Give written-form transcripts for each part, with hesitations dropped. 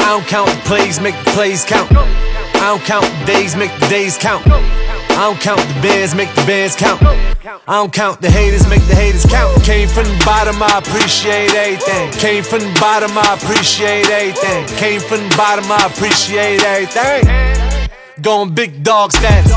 I don't count the plays, make the plays count. I don't count the days, make the days count. I don't count the bands, make the bands count. I don't count the haters, make the haters count. Came from the bottom, I appreciate everything. Came from the bottom, I appreciate everything. Came from the bottom, I appreciate everything. Going big dog status.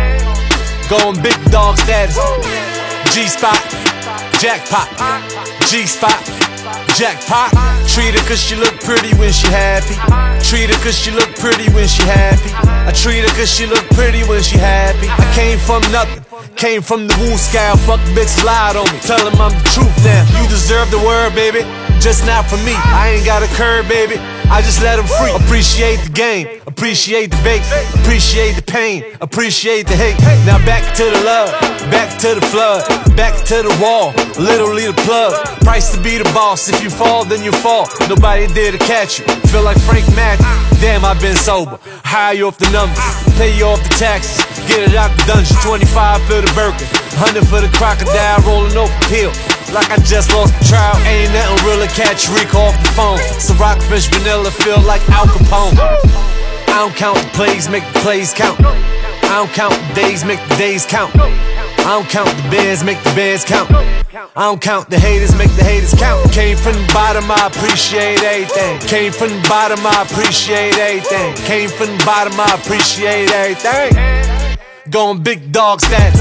Going big dog status. G-spot, jackpot. G-spot, jackpot. Treat her cause she look pretty when she happy. Treat her cause she look pretty when she happy. I treat her cause she look pretty when she happy. I came from nothing, came from the woo scale. Fuck bitch lied on me, tell him I'm the truth now. You deserve the word, baby, just not for me. I ain't got a curve, baby, I just let him free. Appreciate the game, appreciate the bait, appreciate the pain, appreciate the hate. Now back to the love, back to the flood, back to the wall, literally the plug. Price to be the boss, if you fall then you fall. Nobody there to catch you, feel like Frank Matthews. Damn, I've been sober, hire you off the numbers, pay you off the taxes, get it out the dungeon. 25 for the Birkin, 100 for the crocodile, rolling off the pill like I just lost the trial. Ain't nothing real to catch Rick off the phone. So rockfish vanilla feel like Al Capone. I don't count the plays, make the plays count. I don't count the days, make the days count. I don't count the bands, make the bands count. I don't count the haters, make the haters count. Came from the bottom, I appreciate everything. Came from the bottom, I appreciate everything. Came from the bottom, I appreciate everything. Going big dog status.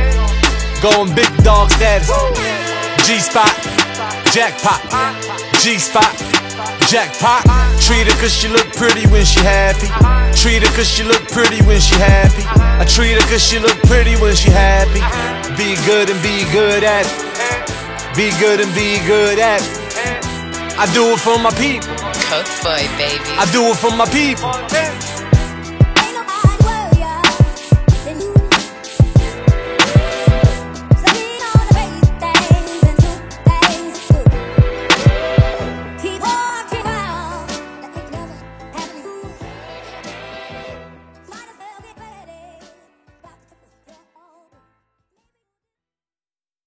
Going big dog status. G-spot, jackpot. G-spot, jackpot. Treat her cause she look pretty when she happy. Treat her cause she look pretty when she happy. I treat her cause she look pretty when she happy. Be good and be good at it. Be good and be good at it. I do it for my people. Coke boy, baby. I do it for my people.